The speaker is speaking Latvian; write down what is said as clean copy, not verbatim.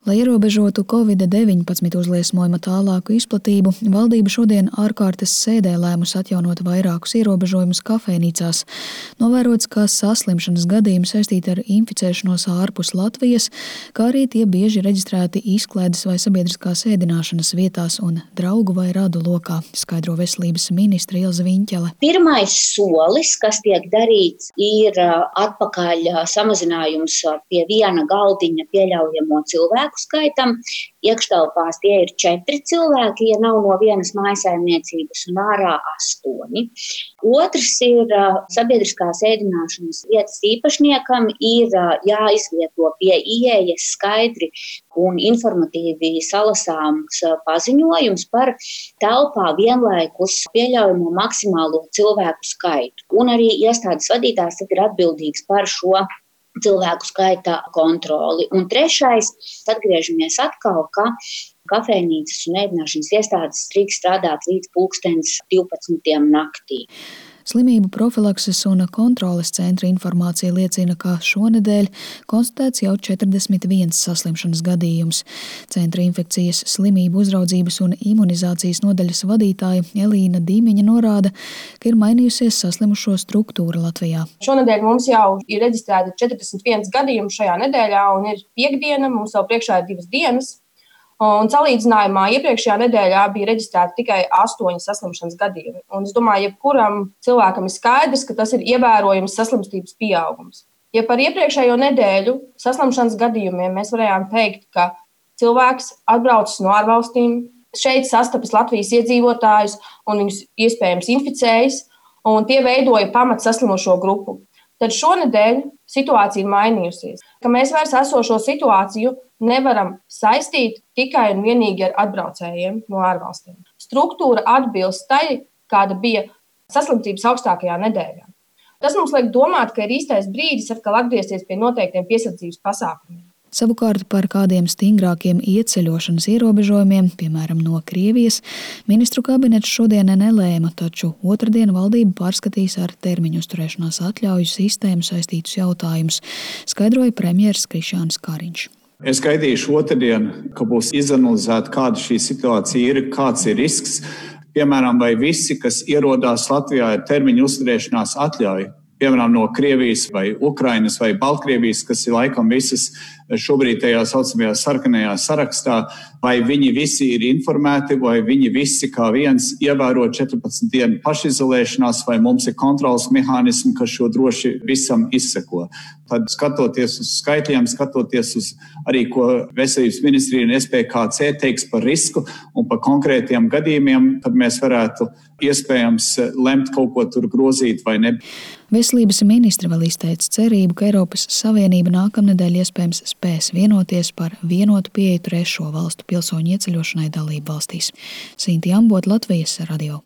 Lai ierobežotu Covid-19 uzliesmojuma tālāku izplatību, valdība šodien ārkārtas sēdē lēmusi atjaunot vairākus ierobežojumus kafejnīcās. Novērots, ka saslimšanas gadījumi saistīti ar inficēšanos ārpus Latvijas, kā arī tie bieži reģistrēti izklaides vai sabiedriskās ēdināšanas vietās un draugu vai radu lokā, skaidro veselības ministre Ilze Viņķele. Pirmais solis, kas tiek darīts, ir atpakaļ samazinājums pie viena galdiņa pieļaujamo cilvēku skaitam. Iekštelpās tie ir 4 cilvēki, ja nav no vienas mājsaimniecības, un ārā 8. Otrs ir sabiedriskās ēdināšanas vietas īpašniekam ir jāizvieto pie ieejas skaidri un informatīvi salasāms paziņojums par telpā vienlaikus pieļaujamo maksimālo cilvēku skaitu. Un arī iestādes vadītājs ir atbildīgs par šo cilvēku skaita kontroli. Un trešais, atgriežamies atkal, ka kafejnīcas un ēdināšanas iestādes drīkst strādāt līdz 12. naktī. Slimību profilakses un kontroles centra informācija liecina, ka šonedēļ konstatēts jau 41 saslimšanas gadījums. Centra infekcijas slimību uzraudzības un imunizācijas nodaļas vadītāja Elīna Dīmeņa norāda, ka ir mainījusies saslimušo struktūra Latvijā. Šonedēļ mums jau ir reģistrēti 41 gadījumi šajā nedēļā, un ir piekdiena, mums vēl priekšā ir 2 dienas. Un salīdzinājumā iepriekšējā nedēļā bija reģistrēti tikai 8 saslimšanas gadījumi. Un es domāju, jebkuram cilvēkam ir skaidrs, ka tas ir ievērojams saslimstības pieaugums. Ja par iepriekšējo nedēļu saslimšanas gadījumiem mēs varējām teikt, ka cilvēks atbraucis no ārvalstīm, šeit sastapas Latvijas iedzīvotājus un viņus iespējams inficējas, un tie veidoja pamat saslimušo grupu. Tad šonedēļ situācija ir mainījusies, ka mēs vairs esošo situāciju nevaram saistīt tikai un vienīgi ar atbraucējiem no ārvalstīm. Struktūra atbilst tai, kāda bija saslimtības augstākajā nedēļā. Tas mums liek domāt, ka ir īstais brīdis atkal atgriezties pie noteiktiem piesardzības pasākumiem. Savukārt par kādiem stingrākiem ieceļošanas ierobežojumiem, piemēram no Krievijas, ministru kabinets šodien nelēma, taču otrdien valdība pārskatīs ar termiņu uzturēšanās atļauju sistēmu saistītus jautājumus, skaidroja premjers Krišjānis Kariņš. Es gaidīšu otrdien, ka būs izanalizēta, kāda šī situācija ir, kāds ir risks. Piemēram, vai visi, kas ierodās Latvijā, ir termiņu uzturēšanās atļauja. Piemēram, no Krievijas vai Ukrainas vai Baltkrievijas, kas ir laikam visas šobrīd tajā saucamajā sarkanajā sarakstā, vai viņi visi ir informēti, vai viņi visi kā viens ievēro 14 dienu pašizolēšanās, vai mums ir kontrols mehānismi, kas šo droši visam izseko. Tad skatoties uz skaitļiem, skatoties uz arī, ko veselības ministrija un SPKC teiks par risku un par konkrētiem gadījumiem, tad mēs varētu iespējams lemt kaut ko tur grozīt vai ne. Veselības ministre vēl izteica cerību, ka Eiropas Savienība nākamnedēļ iespējams spēs vienoties par vienotu pieeju trešo valstu pilsoņu ieceļošanai dalību valstīs. Sinti Ambot, Latvijas radio.